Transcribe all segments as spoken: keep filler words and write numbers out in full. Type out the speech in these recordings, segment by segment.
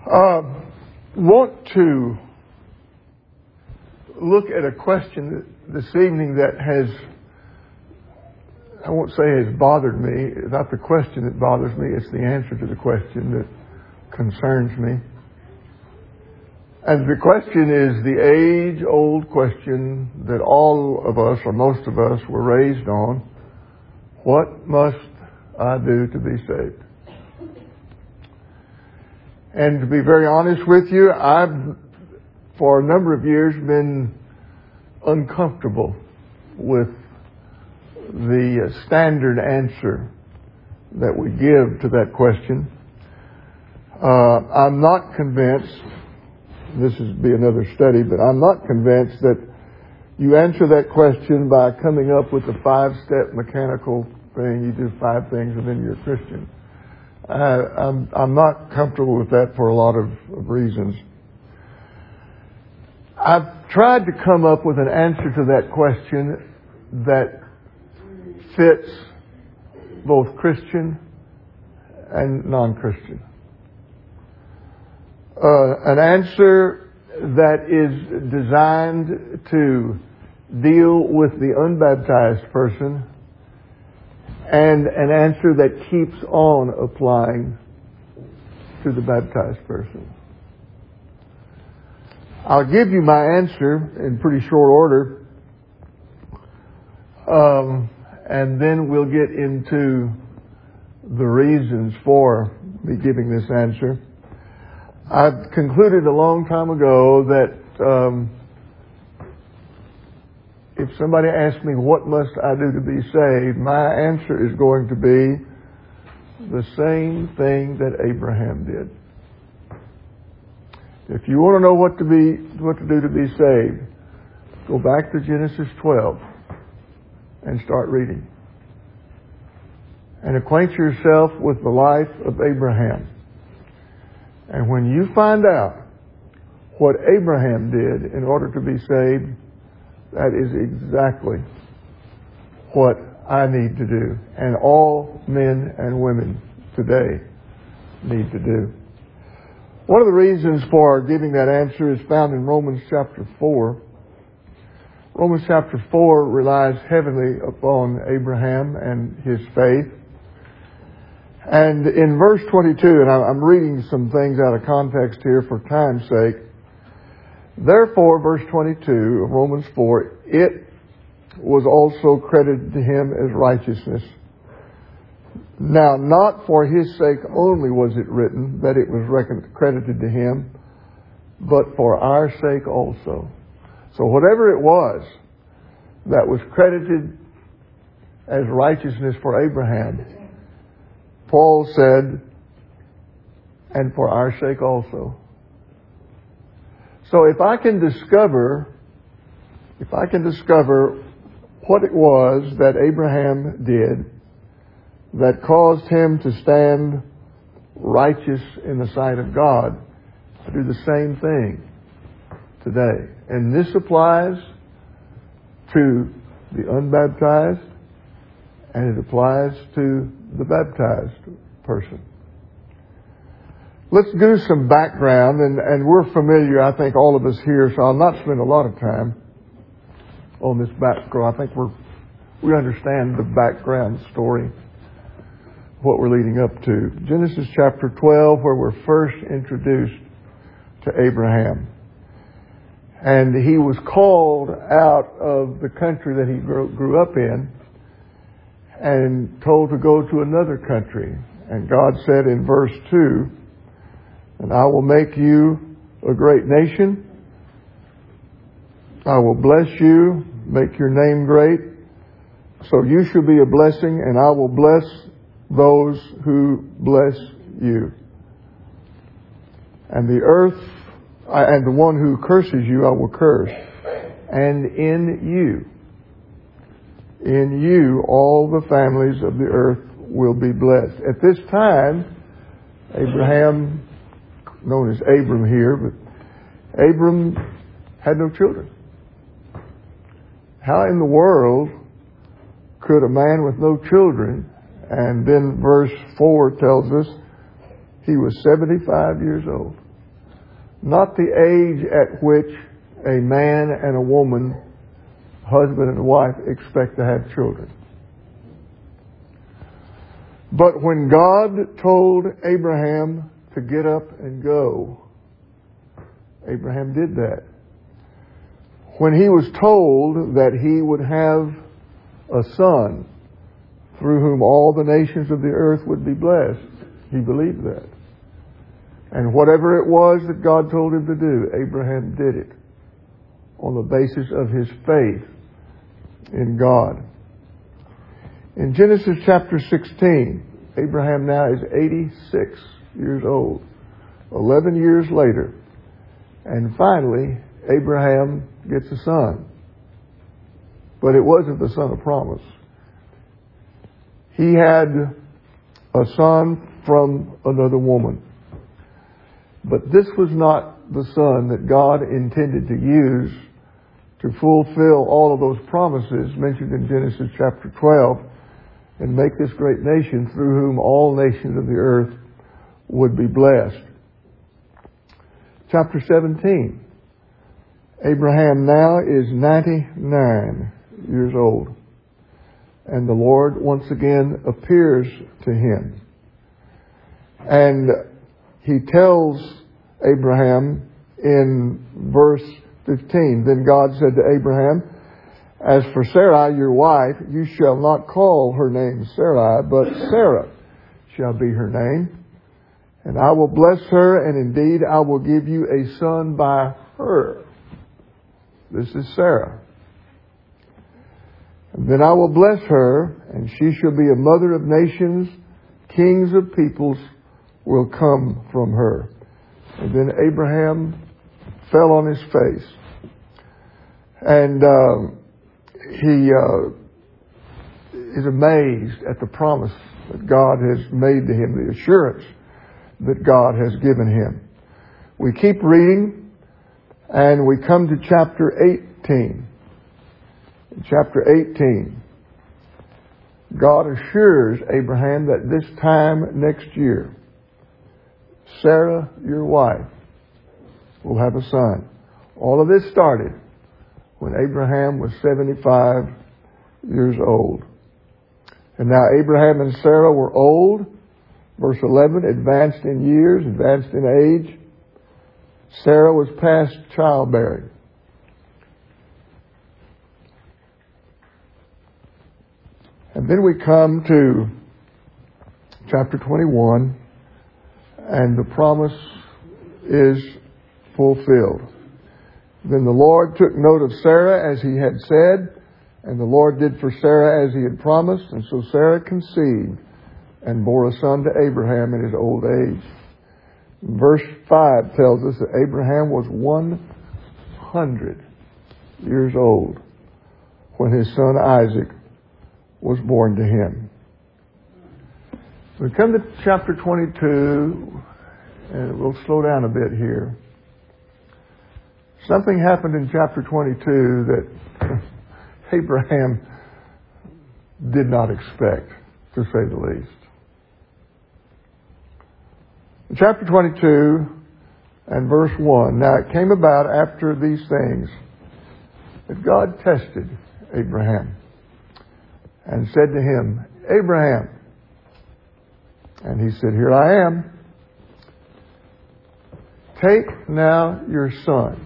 Uh, want to look at a question this evening that has, I won't say has bothered me. It's not the question that bothers me, it's the answer to the question that concerns me. And the question is the age-old question that all of us, or most of us, were raised on. What must I do to be saved? And to be very honest with you, I've, for a number of years, been uncomfortable with the standard answer that we give to that question. Uh, I'm not convinced, this would be another study, but I'm not convinced that you answer that question by coming up with a five-step mechanical thing. You do five things and then you're a Christian. Uh, I'm, I'm not comfortable with that for a lot of, of reasons. I've tried to come up with an answer to that question that fits both Christian and non-Christian. Uh, an answer that is designed to deal with the unbaptized person, and an answer that keeps on applying to the baptized person. I'll give you my answer in pretty short order, um, and then we'll get into the reasons for me giving this answer. I've concluded a long time ago that um, if somebody asks me, what must I do to be saved? My answer is going to be the same thing that Abraham did. If you want to know what to be, what to do to be saved, go back to Genesis twelve and start reading. And acquaint yourself with the life of Abraham. And when you find out what Abraham did in order to be saved, that is exactly what I need to do, and all men and women today need to do. One of the reasons for giving that answer is found in Romans chapter four. Romans chapter four relies heavily upon Abraham and his faith. And in verse twenty-two, and I'm reading some things out of context here for time's sake. Therefore, verse twenty-two of Romans four, it was also credited to him as righteousness. Now, not for his sake only was it written that it was reckoned, credited to him, but for our sake also. So whatever it was that was credited as righteousness for Abraham, Paul said, and for our sake also. So if I can discover, if I can discover what it was that Abraham did that caused him to stand righteous in the sight of God, I do the same thing today. And this applies to the unbaptized, and it applies to the baptized person. Let's do some background, and, and we're familiar, I think, all of us here, so I'll not spend a lot of time on this background. I think we're, we understand the background story, what we're leading up to. Genesis chapter twelve, where we're first introduced to Abraham. And he was called out of the country that he grew, grew up in and told to go to another country. And God said in verse two, and I will make you a great nation. I will bless you, make your name great. So you shall be a blessing, and I will bless those who bless you. And the earth, and the one who curses you, I will curse. And in you, in you, all the families of the earth will be blessed. At this time, Abraham, known as Abram here, but Abram had no children. How in the world could a man with no children, and then verse four tells us he was seventy-five years old. not the age at which a man and a woman, husband and wife, expect to have children. But when God told Abraham to get up and go, Abraham did that. When he was told that he would have a son through whom all the nations of the earth would be blessed, he believed that. And whatever it was that God told him to do, Abraham did it on the basis of his faith in God. In Genesis chapter sixteen, Abraham now is eighty-six years old, eleven years later, and finally Abraham gets a son. But it wasn't the son of promise. He had a son from another woman. But this was not the son that God intended to use to fulfill all of those promises mentioned in Genesis chapter twelve and make this great nation through whom all nations of the earth would be blessed. Chapter seventeen. Abraham now is ninety-nine years old. And the Lord once again appears to him. And he tells Abraham in verse fifteen, then God said to Abraham, as for Sarai, your wife, you shall not call her name Sarai, but Sarah shall be her name. And I will bless her, and indeed I will give you a son by her. This is Sarah. And then I will bless her, and she shall be a mother of nations, kings of peoples will come from her. And then Abraham fell on his face. And uh, he uh, is amazed at the promise that God has made to him, the assurance that God has given him. We keep reading, and we come to chapter eighteen. In chapter eighteen, God assures Abraham that this time next year, Sarah, your wife, will have a son. All of this started when Abraham was seventy-five years old. And now Abraham and Sarah were old. Verse eleven, advanced in years, advanced in age. Sarah was past childbearing. And then we come to chapter twenty-one, and the promise is fulfilled. Then the Lord took note of Sarah as he had said, and the Lord did for Sarah as he had promised, and so Sarah conceived and bore a son to Abraham in his old age. Verse five tells us that Abraham was one hundred years old when his son Isaac was born to him. We come to chapter twenty-two, and we'll slow down a bit here. Something happened in chapter twenty-two that Abraham did not expect, to say the least. In chapter twenty-two and verse one, now it came about after these things that God tested Abraham and said to him, Abraham. And he said, here I am. Take now your son.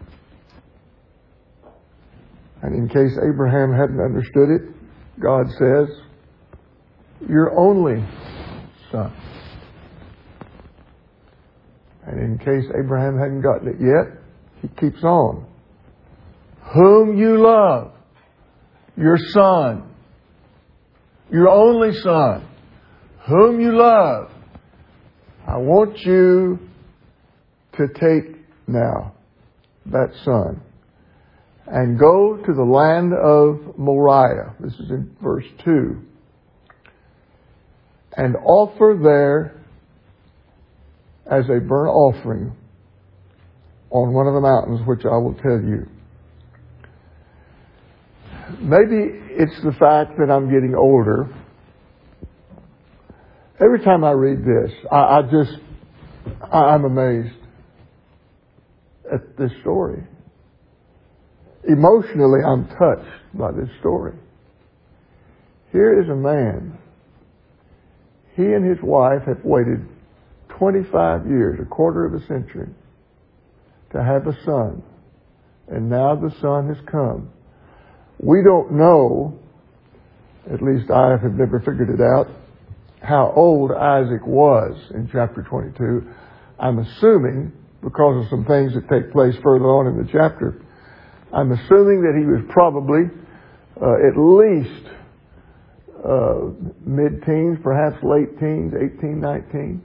And in case Abraham hadn't understood it, God says, your only son. And in case Abraham hadn't gotten it yet, he keeps on. Whom you love, your son, your only son, whom you love, I want you to take now that son and go to the land of Moriah. This is in verse two. And offer there as a burnt offering on one of the mountains, which I will tell you. Maybe it's the fact that I'm getting older. Every time I read this, I, I just, I, I'm amazed. at this story. Emotionally, I'm touched by this story. Here is a man. He and his wife have waited twenty-five years, a quarter of a century, to have a son. And now the son has come. We don't know, at least I have never figured it out, how old Isaac was in chapter twenty-two. I'm assuming, because of some things that take place further on in the chapter, I'm assuming that he was probably uh, at least uh, mid-teens, perhaps late teens, eighteen, nineteen.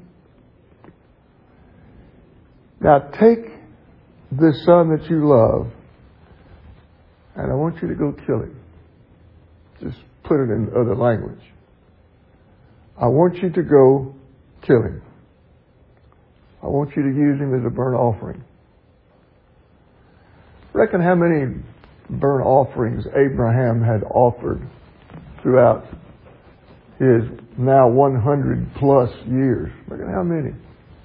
Now take this son that you love, and I want you to go kill him. Just put it in other language. I want you to go kill him. I want you to use him as a burnt offering. Reckon how many burnt offerings Abraham had offered throughout his now one hundred plus years. Reckon how many?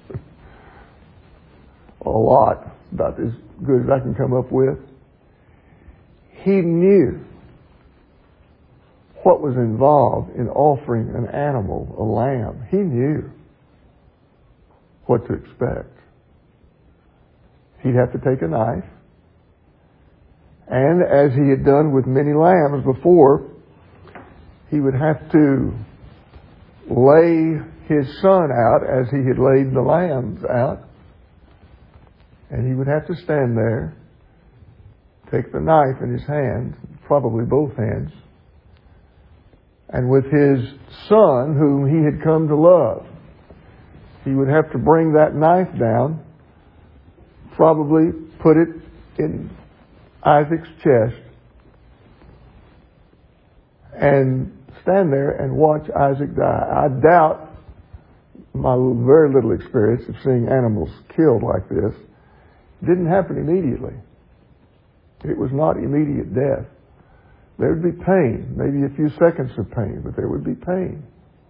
A lot. About as good as I can come up with. He knew what was involved in offering an animal, a lamb. He knew what to expect. He'd have to take a knife, and as he had done with many lambs before, he would have to lay his son out as he had laid the lambs out, and he would have to stand there, take the knife in his hand, probably both hands, and with his son, whom he had come to love, he would have to bring that knife down, probably put it in Isaac's chest, and stand there and watch Isaac die. I doubt, my very little experience of seeing animals killed like this, didn't happen immediately. It was not immediate death. There would be pain, maybe a few seconds of pain, but there would be pain.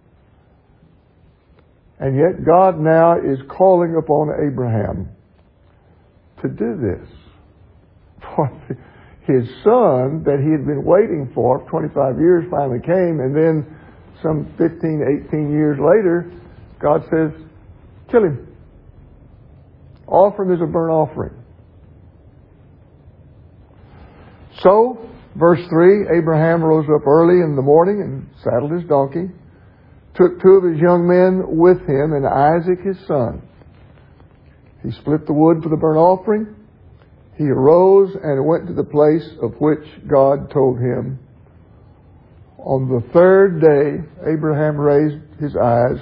And yet God now is calling upon Abraham to do this. For his son that he had been waiting for twenty-five years finally came, and then some fifteen, eighteen years later, God says, kill him. Offer him as a burnt offering. So, verse three, Abraham rose up early in the morning and saddled his donkey, took two of his young men with him, and Isaac his son. He split the wood for the burnt offering. He arose and went to the place of which God told him. On the third day, Abraham raised his eyes,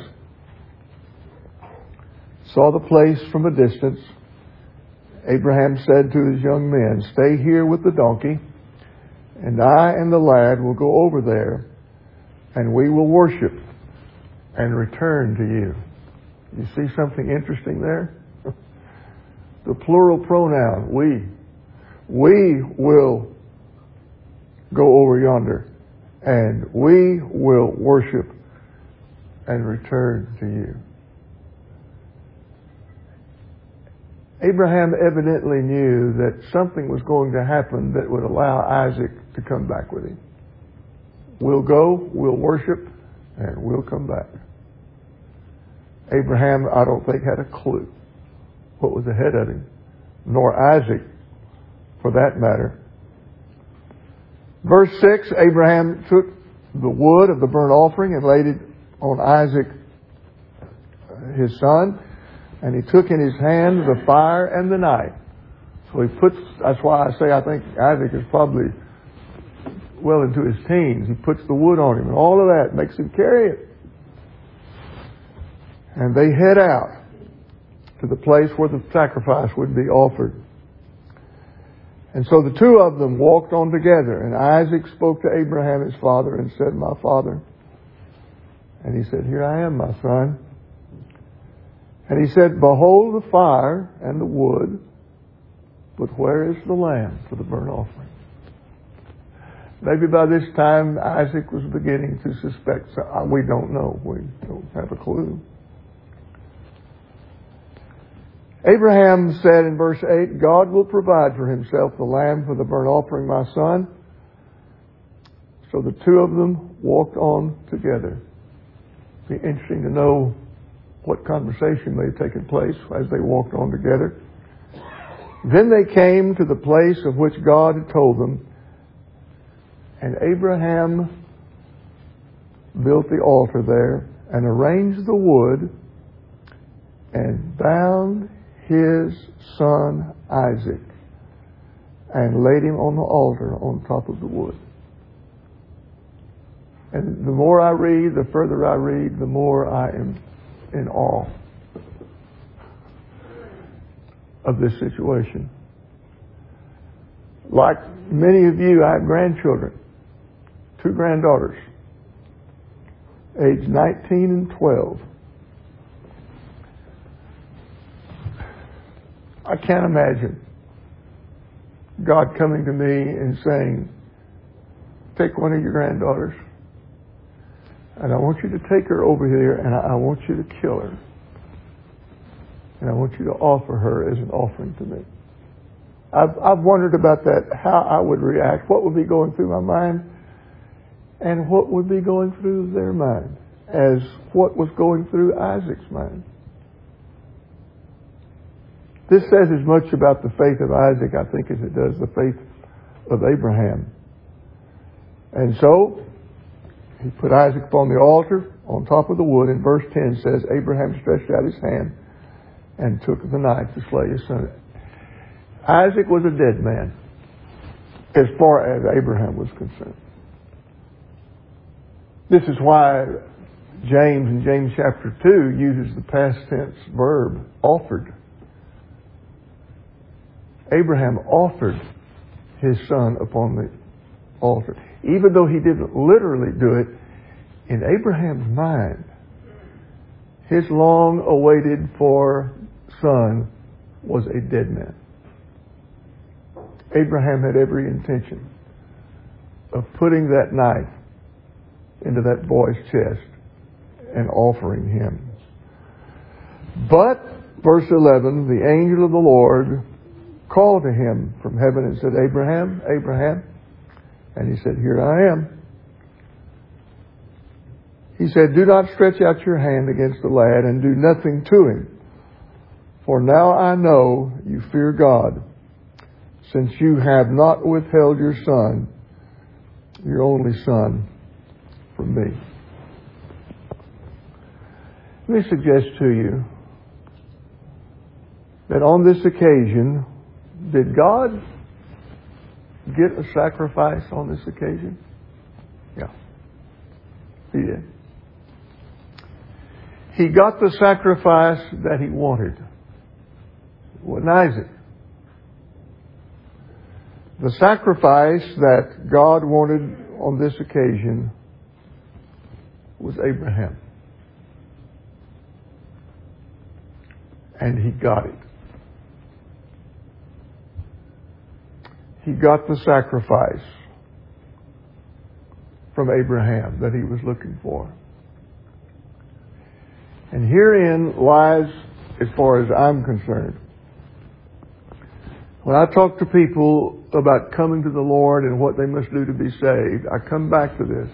saw the place from a distance. Abraham said to his young men, stay here with the donkey, and I and the lad will go over there, and we will worship and return to you. You see something interesting there? The plural pronoun, we. We will go over yonder, and we will worship and return to you. Abraham evidently knew that something was going to happen that would allow Isaac to come back with him. We'll go, we'll worship, and we'll come back. Abraham, I don't think, had a clue what was ahead of him, nor Isaac, for that matter. Verse six, Abraham took the wood of the burnt offering and laid it on Isaac, his son, and he took in his hand the fire and the knife. So he puts, that's why I say I think Isaac is probably well into his teens. He puts the wood on him, and all of that makes him carry it. And they head out to the place where the sacrifice would be offered. And so the two of them walked on together, and Isaac spoke to Abraham his father and said, my father. And he said, here I am, my son. And he said, behold the fire and the wood, but where is the lamb for the burnt offering? Maybe by this time Isaac was beginning to suspect. We don't know. We don't have a clue. Abraham said in verse eight, God will provide for himself the lamb for the burnt offering, my son. So the two of them walked on together. It'd be interesting to know what conversation may have taken place as they walked on together. Then they came to the place of which God had told them, and Abraham built the altar there and arranged the wood and bound his son Isaac and laid him on the altar on top of the wood. And the more I read, the further I read, the more I am in awe of this situation. Like many of you, I have grandchildren, two granddaughters, aged nineteen and twelve. I can't imagine God coming to me and saying, take one of your granddaughters, and I want you to take her over here, and I want you to kill her. And I want you to offer her as an offering to me. I've, I've wondered about that, how I would react, what would be going through my mind, and what would be going through their mind, as what was going through Isaac's mind. This says as much about the faith of Isaac, I think, as it does the faith of Abraham. And so, he put Isaac upon the altar on top of the wood, and verse ten says, Abraham stretched out his hand and took the knife to slay his son. Isaac was a dead man as far as Abraham was concerned. This is why James in James chapter two uses the past tense verb, offered. Abraham offered his son upon the altar. Even though he didn't literally do it, in Abraham's mind, his long-awaited for son was a dead man. Abraham had every intention of putting that knife into that boy's chest and offering him. But, verse eleven, the angel of the Lord called to him from heaven and said, Abraham, Abraham. And he said, here I am. He said, do not stretch out your hand against the lad and do nothing to him. For now I know you fear God, since you have not withheld your son, your only son, from me. Let me suggest to you that on this occasion, did God get a sacrifice on this occasion? Yeah, He did. He got the sacrifice that he wanted. It wasn't Isaac. The sacrifice that God wanted on this occasion was Abraham. And he got it. He got the sacrifice from Abraham that he was looking for. And herein lies, as far as I'm concerned, when I talk to people about coming to the Lord and what they must do to be saved, I come back to this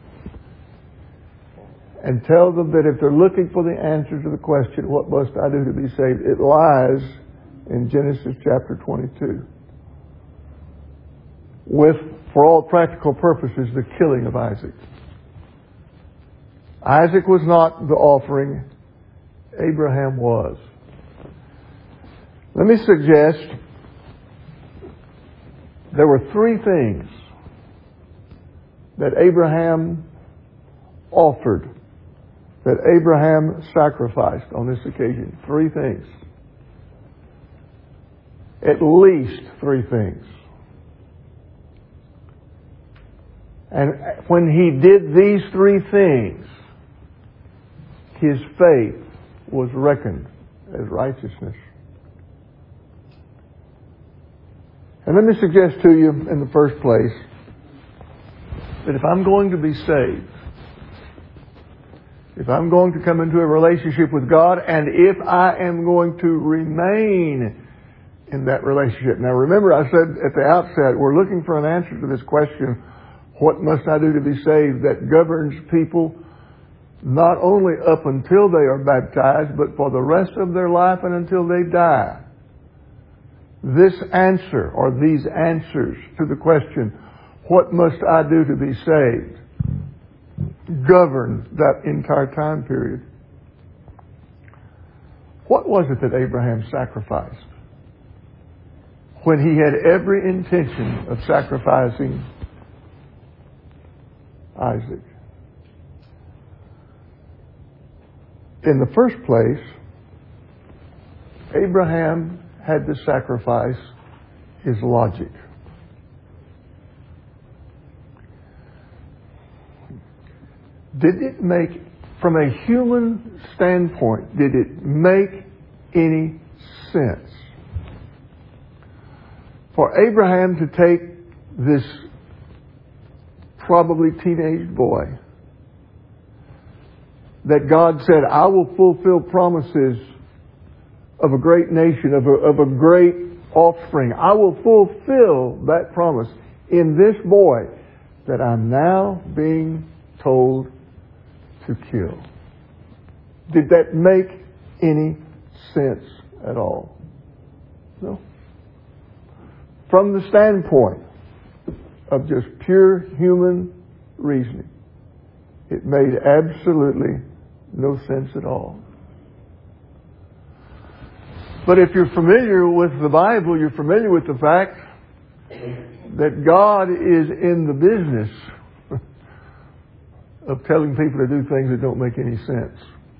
and tell them that if they're looking for the answer to the question, what must I do to be saved, it lies in Genesis chapter twenty-two. With, for all practical purposes, the killing of Isaac. Isaac was not the offering. Abraham was. Let me suggest there were three things that Abraham offered, that Abraham sacrificed on this occasion. Three things. At least three things. And when he did these three things, his faith was reckoned as righteousness. And let me suggest to you in the first place that if I'm going to be saved, if I'm going to come into a relationship with God, and if I am going to remain in that relationship. Now remember, I said at the outset, we're looking for an answer to this question, what must I do to be saved, that governs people not only up until they are baptized, but for the rest of their life and until they die. This answer, or these answers to the question, what must I do to be saved, govern that entire time period. What was it that Abraham sacrificed when he had every intention of sacrificing Isaac? In the first place, Abraham had to sacrifice his logic. Did it make, from a human standpoint, did it make any sense for Abraham to take this probably teenage boy that God said, I will fulfill promises of a great nation, of a, of a great offspring. I will fulfill that promise in this boy that I'm now being told to kill. Did that make any sense at all? No. From the standpoint of just pure human reasoning, it made absolutely no sense at all. But if you're familiar with the Bible, you're familiar with the fact that God is in the business of telling people to do things that don't make any sense.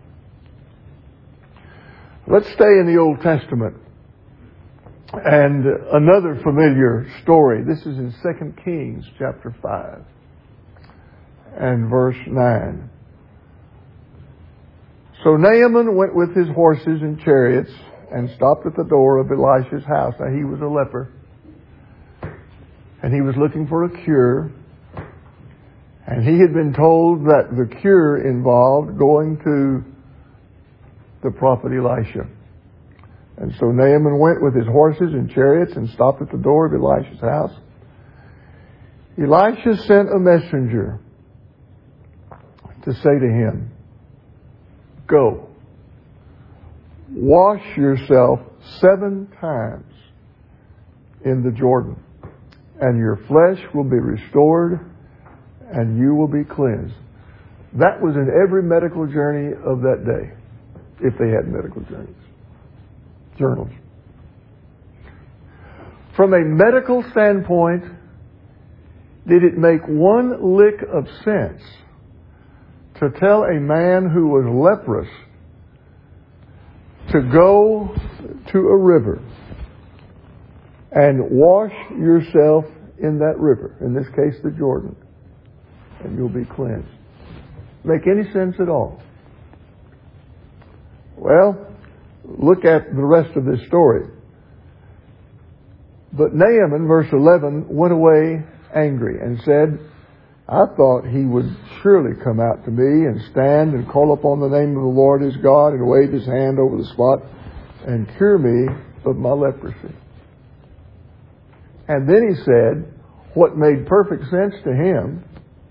Let's stay in the Old Testament. And another familiar story. This is in Second Kings chapter five and verse nine. So Naaman went with his horses and chariots and stopped at the door of Elisha's house. Now he was a leper, and he was looking for a cure. And he had been told that the cure involved going to the prophet Elisha. And so Naaman went with his horses and chariots and stopped at the door of Elisha's house. Elisha sent a messenger to say to him, go, wash yourself seven times in the Jordan, and your flesh will be restored, and you will be cleansed. That was in every medical journey of that day, if they had medical journeys, journals. From a medical standpoint, did it make one lick of sense to tell a man who was leprous to go to a river and wash yourself in that river, in this case the Jordan, and you'll be cleansed? Make any sense at all? Well, look at the rest of this story. But Naaman, verse eleven, went away angry and said, I thought he would surely come out to me and stand and call upon the name of the Lord his God and wave his hand over the spot and cure me of my leprosy. And then he said, what made perfect sense to him,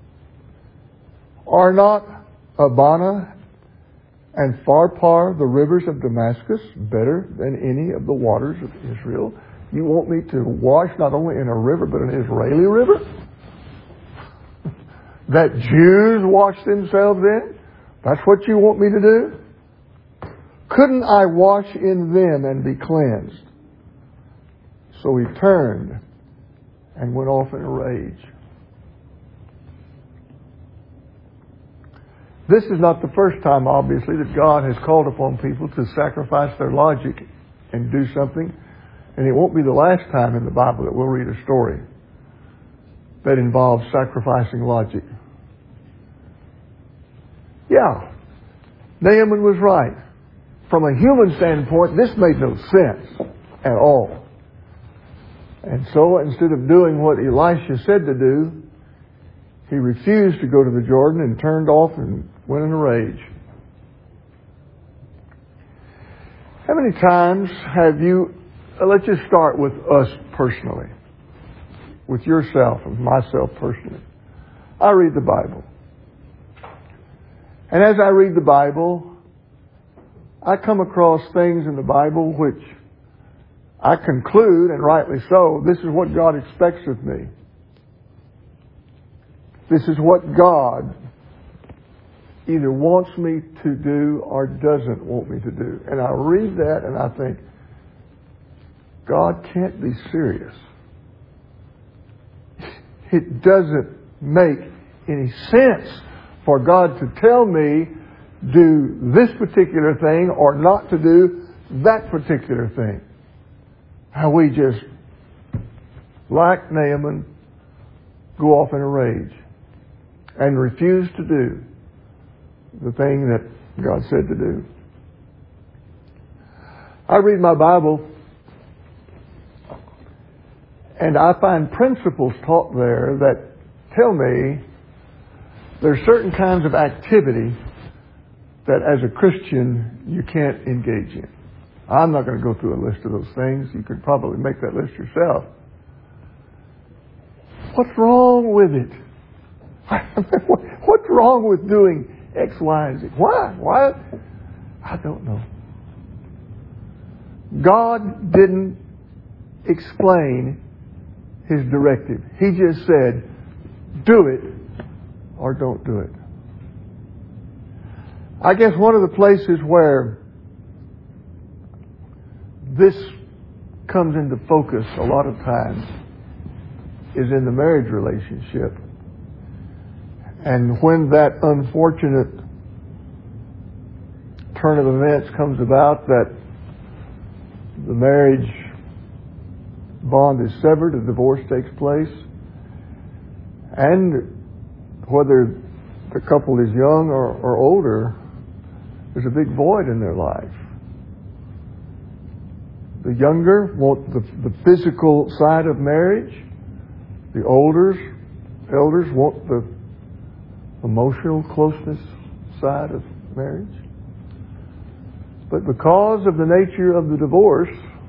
are not Abana and Pharpar, the rivers of Damascus, better than any of the waters of Israel? You want me to wash not only in a river, but an Israeli river that Jews wash themselves in? That's what you want me to do? Couldn't I wash in them and be cleansed? So he turned and went off in a rage. This is not the first time, obviously, that God has called upon people to sacrifice their logic and do something. And it won't be the last time in the Bible that we'll read a story that involves sacrificing logic. Yeah, Naaman was right. From a human standpoint, this made no sense at all. And so instead of doing what Elisha said to do, he refused to go to the Jordan and turned off and went in a rage. How many times have you, uh, let's just start with us personally, with yourself and myself personally. I read the Bible. And as I read the Bible, I come across things in the Bible which I conclude, and rightly so, this is what God expects of me. This is what God either wants me to do or doesn't want me to do. And I read that and I think, God can't be serious. It doesn't make any sense for God to tell me do this particular thing or not to do that particular thing. How we just, like Naaman, go off in a rage and refuse to do the thing that God said to do. I read my Bible and I find principles taught there that tell me there are certain kinds of activity that as a Christian you can't engage in. I'm not going to go through a list of those things. You could probably make that list yourself. What's wrong with it? What's wrong with doing X, Y, and Z? Why? Why? I don't know. God didn't explain His directive. He just said, do it or don't do it. I guess one of the places where this comes into focus a lot of times is in the marriage relationship. And when that unfortunate turn of events comes about that the marriage bond is severed, a divorce takes place, and whether the couple is young or, or older, there's a big void in their life. The younger want the, the physical side of marriage. The older, elders want the emotional closeness side of marriage. But because of the nature of the divorce,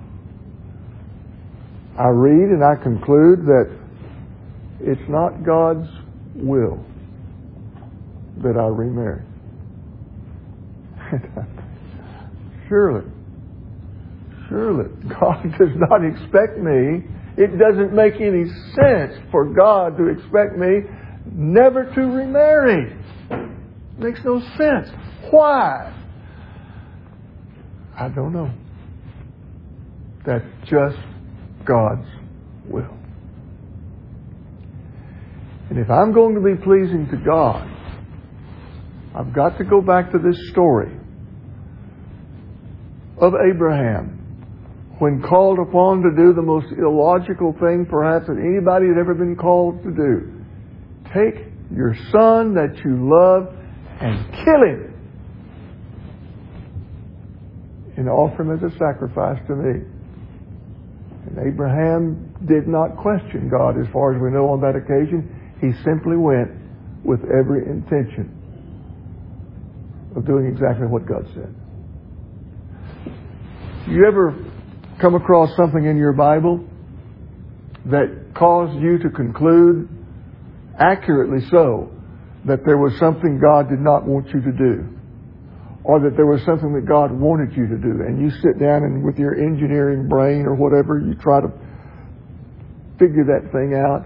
I read and I conclude that it's not God's will that I remarry. Surely, surely, God does not expect me. It doesn't make any sense for God to expect me never to remarry. It makes no sense. Why? I don't know. That's just God's will. And if I'm going to be pleasing to God, I've got to go back to this story of Abraham when called upon to do the most illogical thing perhaps that anybody had ever been called to do. Take your son that you love and kill him and offer him as a sacrifice to me. And Abraham did not question God as far as we know on that occasion. He simply went with every intention of doing exactly what God said. You ever come across something in your Bible that caused you to conclude, accurately so, that there was something God did not want you to do? Or that there was something that God wanted you to do, and you sit down and with your engineering brain or whatever, you try to figure that thing out.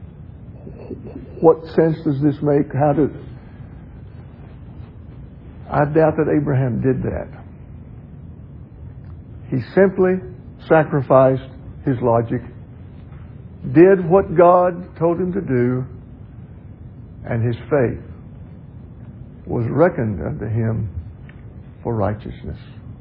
What sense does this make? How does... I doubt that Abraham did that. He simply sacrificed his logic, did what God told him to do, and his faith was reckoned unto him for righteousness.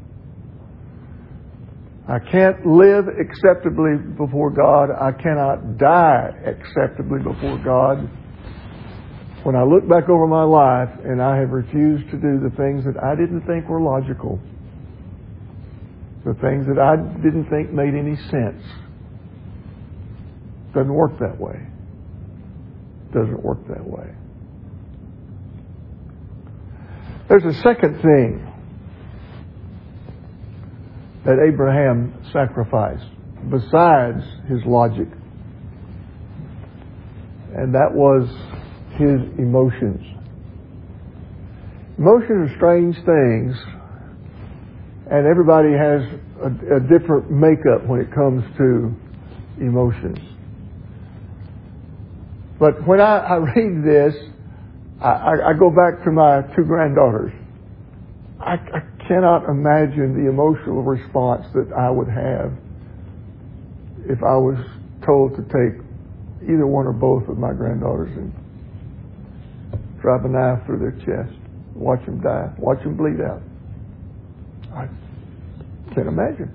I can't live acceptably before God. I cannot die acceptably before God when I look back over my life and I have refused to do the things that I didn't think were logical, the things that I didn't think made any sense. Doesn't work that way. Doesn't work that way. There's a second thing that Abraham sacrificed besides his logic. And that was his emotions. Emotions are strange things, and everybody has a, a different makeup when it comes to emotions. But when I, I read this, I, I go back to my two granddaughters. I, I cannot imagine the emotional response that I would have if I was told to take either one or both of my granddaughters and drive a knife through their chest, watch them die, watch them bleed out. I can't imagine.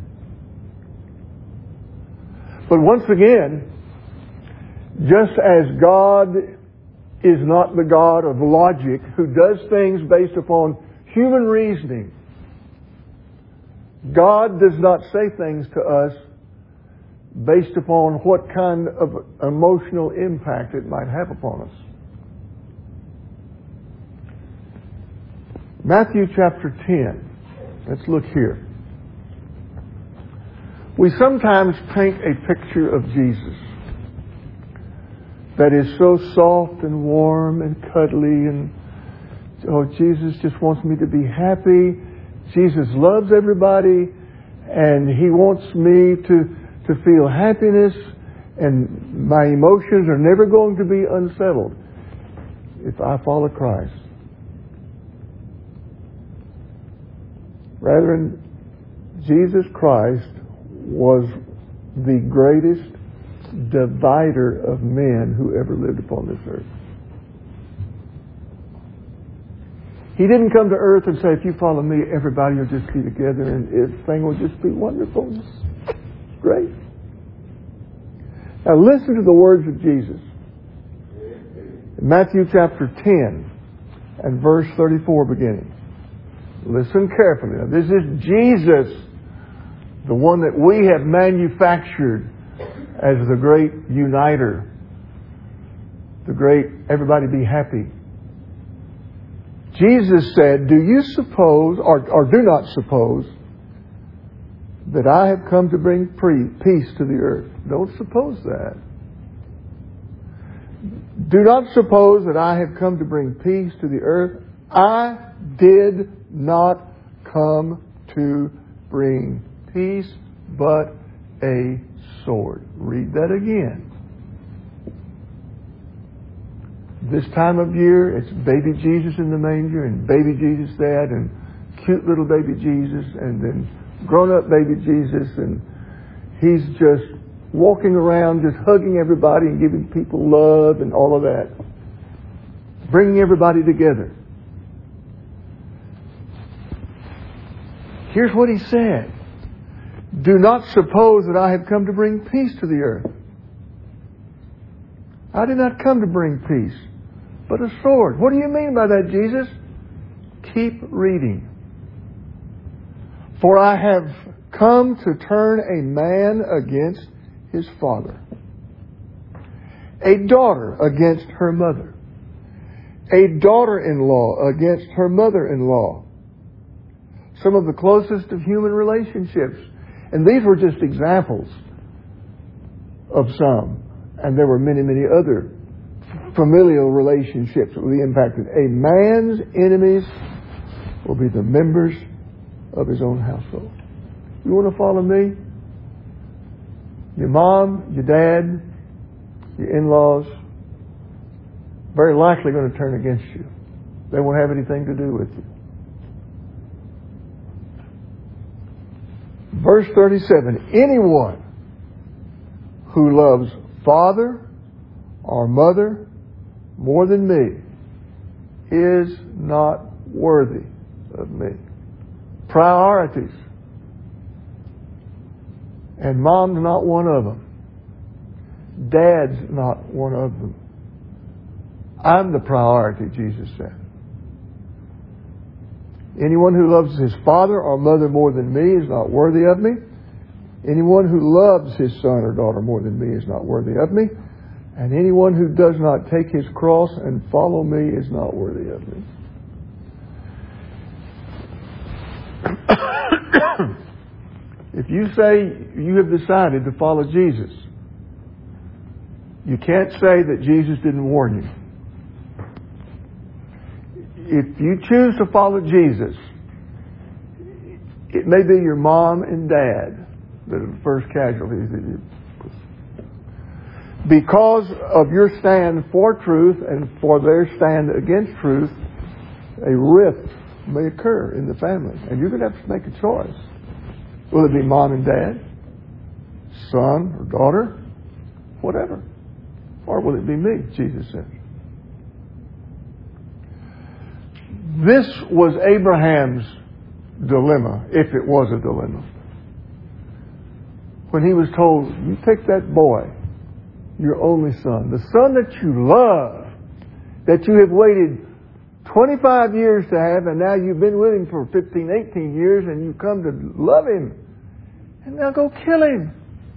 But once again, just as God is not the God of logic who does things based upon human reasoning, God does not say things to us based upon what kind of emotional impact it might have upon us. Matthew chapter ten. Let's look here. We sometimes paint a picture of Jesus that is so soft and warm and cuddly, and oh, Jesus just wants me to be happy. Jesus loves everybody, and He wants me to to feel happiness, and my emotions are never going to be unsettled if I follow Christ. Brethren, Jesus Christ was the greatest divider of men who ever lived upon this earth. He didn't come to earth and say, if you follow me, everybody will just be together and everything will just be wonderful. It's great. Now listen to the words of Jesus. In Matthew chapter ten and verse thirty-four beginning. Listen carefully. Now this is Jesus, the one that we have manufactured as the great uniter, the great everybody be happy. Jesus said, do you suppose, or, or do not suppose, that I have come to bring pre- peace to the earth? Don't suppose that. Do not suppose that I have come to bring peace to the earth. I did not come to bring peace, but a sword. Read that again. This time of year, it's baby Jesus in the manger, and baby Jesus dad, and cute little baby Jesus, and then grown-up baby Jesus, and He's just walking around, just hugging everybody and giving people love and all of that. Bringing everybody together. Here's what He said. Do not suppose that I have come to bring peace to the earth. I did not come to bring peace, but a sword. What do you mean by that, Jesus? Keep reading. For I have come to turn a man against his father, a daughter against her mother, a daughter-in-law against her mother-in-law. Some of the closest of human relationships. And these were just examples of some. And there were many, many other familial relationships that will be impacted. A man's enemies will be the members of his own household. You want to follow me? Your mom, your dad, your in-laws, very likely going to turn against you. They won't have anything to do with you. Verse thirty-seven, anyone who loves father or mother more than me is not worthy of me. Priorities. And mom's not one of them. Dad's not one of them. I'm the priority, Jesus said. Anyone who loves his father or mother more than me is not worthy of me. Anyone who loves his son or daughter more than me is not worthy of me. And anyone who does not take his cross and follow me is not worthy of me. If you say you have decided to follow Jesus, you can't say that Jesus didn't warn you. If you choose to follow Jesus, it may be your mom and dad that are the first casualties that you. Because of your stand for truth and for their stand against truth, a rift may occur in the family. And you're going to have to make a choice. Will it be mom and dad, son or daughter, whatever? Or will it be me, Jesus said. This was Abraham's dilemma, if it was a dilemma. When he was told, you take that boy, your only son, the son that you love, that you have waited twenty-five years to have, and now you've been with him for fifteen, eighteen years, and you come to love him, and now go kill him.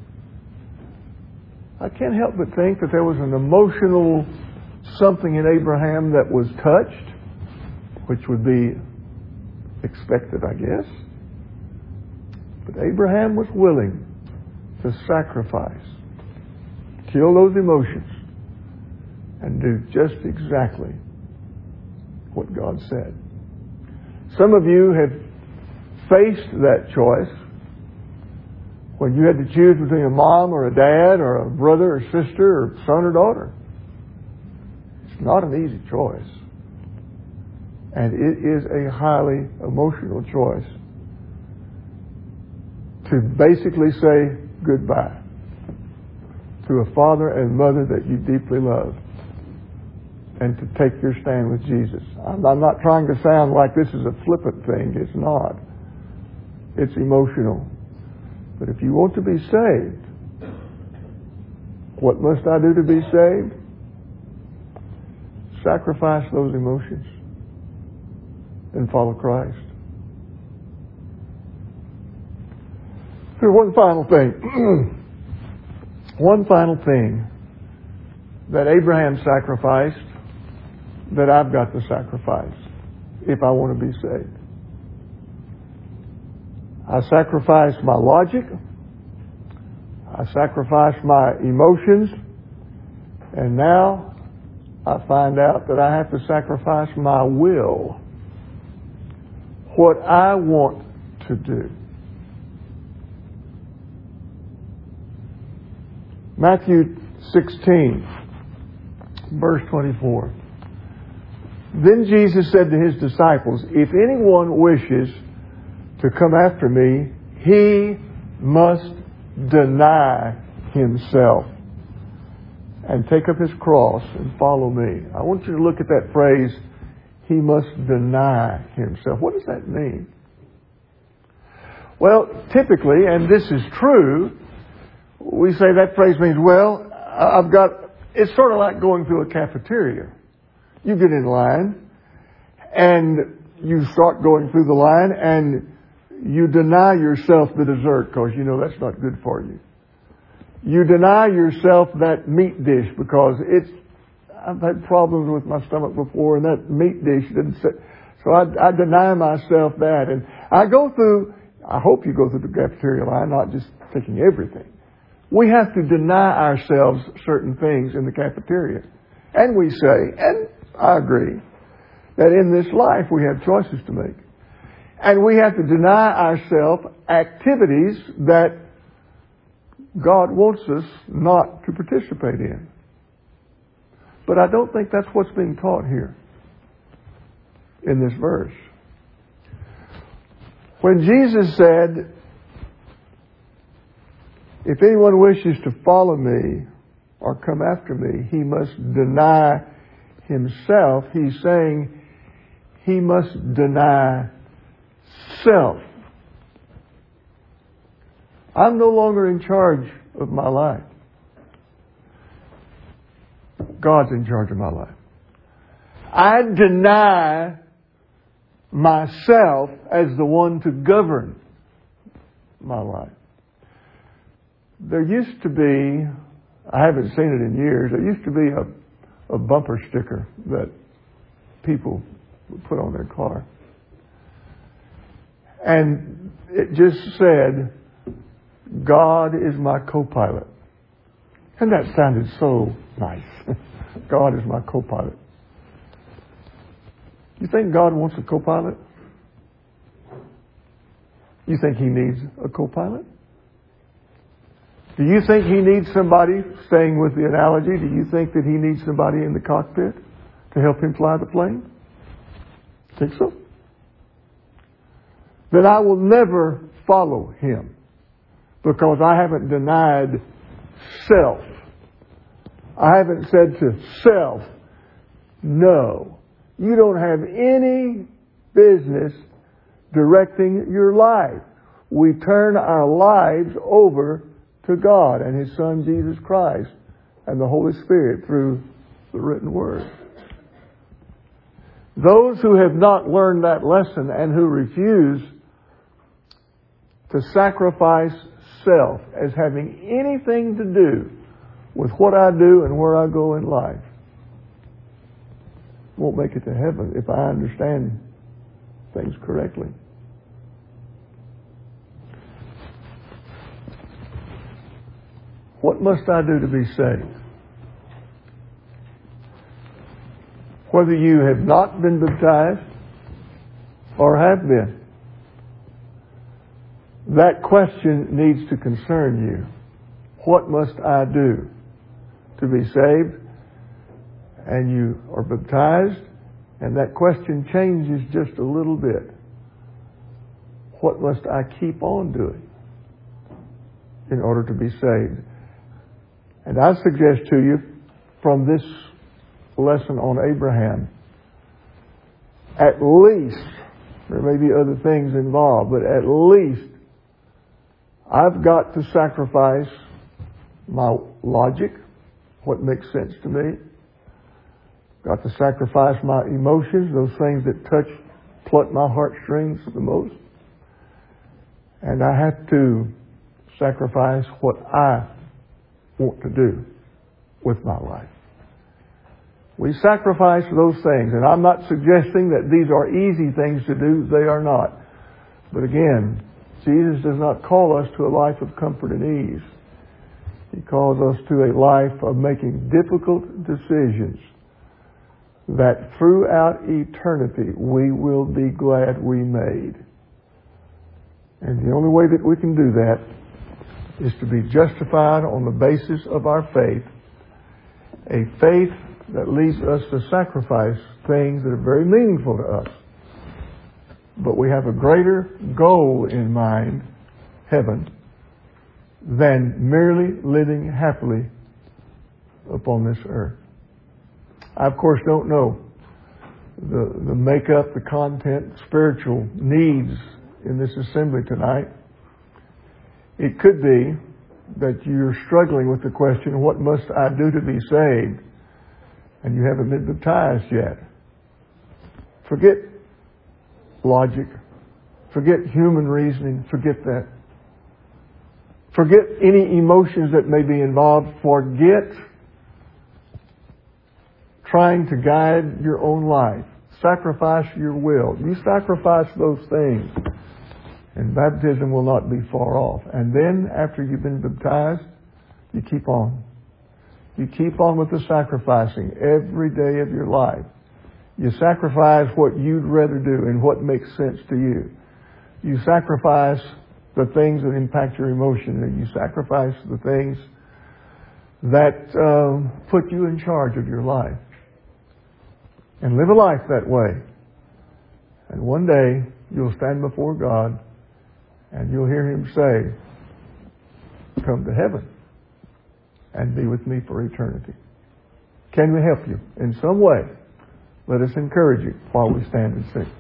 I can't help but think that there was an emotional something in Abraham that was touched, which would be expected, I guess. But Abraham was willing to sacrifice, kill those emotions, and do just exactly what God said. Some of you have faced that choice when you had to choose between a mom or a dad or a brother or sister or son or daughter. It's not an easy choice. And it is a highly emotional choice to basically say goodbye to a father and mother that you deeply love, and to take your stand with Jesus. I'm, I'm not trying to sound like this is a flippant thing. It's not. It's emotional. But if you want to be saved, what must I do to be saved? Sacrifice those emotions and follow Christ. Here's one final thing. One final thing that Abraham sacrificed that I've got to sacrifice if I want to be saved. I sacrificed my logic. I sacrificed my emotions. And now I find out that I have to sacrifice my will. What I want to do. Matthew sixteen, verse twenty-four. Then Jesus said to his disciples, if anyone wishes to come after me, he must deny himself and take up his cross and follow me. I want you to look at that phrase, he must deny himself. What does that mean? Well, typically, and this is true, we say that phrase means, well, I've got, it's sort of like going through a cafeteria. You get in line, and you start going through the line, and you deny yourself the dessert because you know that's not good for you. You deny yourself that meat dish because it's, I've had problems with my stomach before, and that meat dish didn't sit. So I, I deny myself that. And I go through, I hope you go through the cafeteria line, not just taking everything. We have to deny ourselves certain things in the cafeteria. And we say, and I agree, that in this life we have choices to make. And we have to deny ourselves activities that God wants us not to participate in. But I don't think that's what's being taught here in this verse. When Jesus said, if anyone wishes to follow me or come after me, he must deny himself. He's saying he must deny self. I'm no longer in charge of my life. God's in charge of my life. I deny myself as the one to govern my life. There used to be, I haven't seen it in years, there used to be a, a bumper sticker that people would put on their car. And it just said, God is my co-pilot. And that sounded so nice. God is my co-pilot. You think God wants a co-pilot? You think He needs a co-pilot? Do you think He needs somebody, staying with the analogy, do you think that He needs somebody in the cockpit to help Him fly the plane? Think so? Then I will never follow Him because I haven't denied self. I haven't said to self, no, you don't have any business directing your life. We turn our lives over to God and His Son Jesus Christ and the Holy Spirit through the written Word. Those who have not learned that lesson and who refuse to sacrifice self as having anything to do with what I do and where I go in life won't make it to heaven if I understand things correctly. What must I do to be saved? Whether you have not been baptized or have been, that question needs to concern you. What must I do to be saved? And you are baptized, and that question changes just a little bit. What must I keep on doing in order to be saved? And I suggest to you from this lesson on Abraham, at least, there may be other things involved, but at least I've got to sacrifice my logic, what makes sense to me. Got to sacrifice my emotions, those things that touch, pluck my heartstrings the most. And I have to sacrifice what I want to do with my life. We sacrifice those things, and I'm not suggesting that these are easy things to do. They are not. But again, Jesus does not call us to a life of comfort and ease. He calls us to a life of making difficult decisions that throughout eternity we will be glad we made. And the only way that we can do that is to be justified on the basis of our faith, a faith that leads us to sacrifice things that are very meaningful to us. But we have a greater goal in mind, heaven, than merely living happily upon this earth. I, of course, don't know the, the makeup, the content, spiritual needs in this assembly tonight. It could be that you're struggling with the question, what must I do to be saved? And you haven't been baptized yet. Forget logic. Forget human reasoning. Forget that. Forget any emotions that may be involved. Forget trying to guide your own life. Sacrifice your will. You sacrifice those things, and baptism will not be far off. And then, after you've been baptized, you keep on. You keep on with the sacrificing every day of your life. You sacrifice what you'd rather do and what makes sense to you. You sacrifice the things that impact your emotion, and you sacrifice the things that um, put you in charge of your life. And live a life that way. And one day, you'll stand before God, and you'll hear Him say, come to heaven and be with me for eternity. Can we help you in some way? Let us encourage you while we stand and sing.